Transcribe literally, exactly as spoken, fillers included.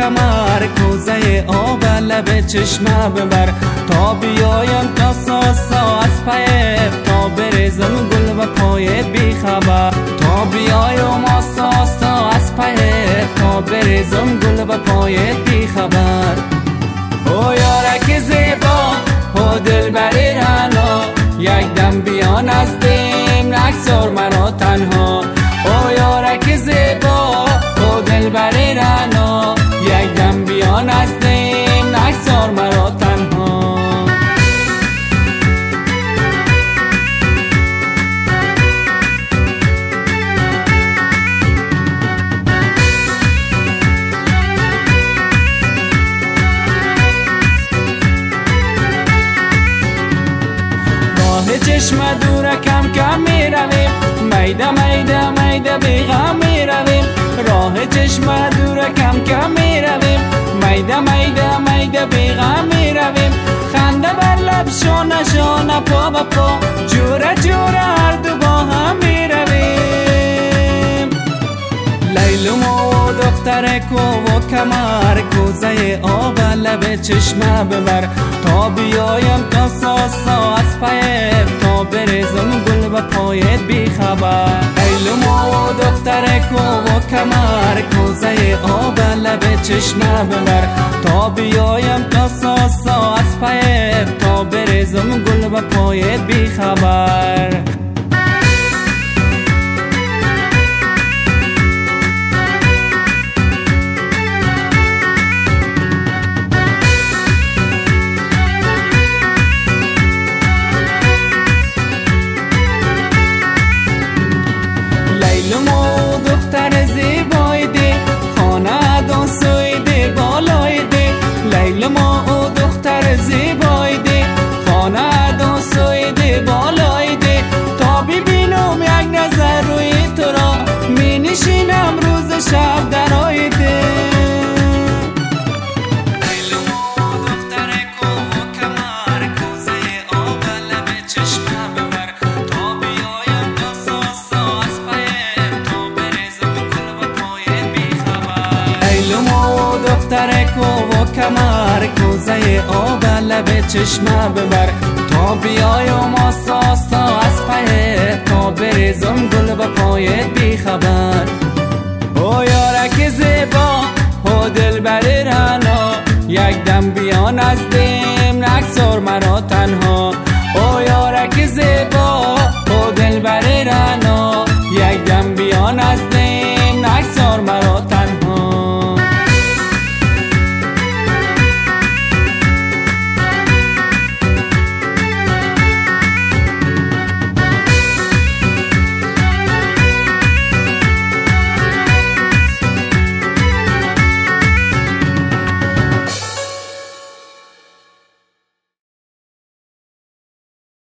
کمر، کوزه آب لب چشمه ببر تا بیایم تا ساسا از پیت، تا بریزم گل و پایت بی خبر، تا بیایم آساسا از پیت، تا بریزم گل و پایت بی خبر. او یارک زیبا او دلبری رنا، یک دم بیان از دیم نگذار مرا تنها. او یارک زیبا او دلبری رنا، یک دم بیان از دیم نگذار مرا تنها. چشم دور کم کم می رویم، میده میده میده بیغم می رویم. راه چشم دور کم کم می رویم، میده میده میده بیغم می رویم. خنده بر لب شانه شانه پا به پا، جوره جوره هر دو با هم می رویم. لیلم و دختر کو و کمر، کوزه آب لب چشمه ببر تا بیایم تا ساسا از پیت، تا بریزم گل و پایت بی خبر. لیلم و دختر کو و کمر، کوزه آب لب چشمه ببر تا بیایم تا ساسا از پیت، تا بریزم گل و پایت بی خبر. لیلم و دختر زیبای دی، خانه دان سوی دی بالای دی. لیلم و دختر زیبای دی، خانه دان سوی دی بالای دی. تا ببینم یک نظر روی تو را، می نشینم روز شب درای دی. دختر کو و کمر، کوزه آب لب چشمه ببر تا بیایم آساسا از پیت، تا بریزم گل و پایت بی خبر. او یارک زیبا او دلبری رنا، یک دم بیان از دیم نگذار مرا تنها.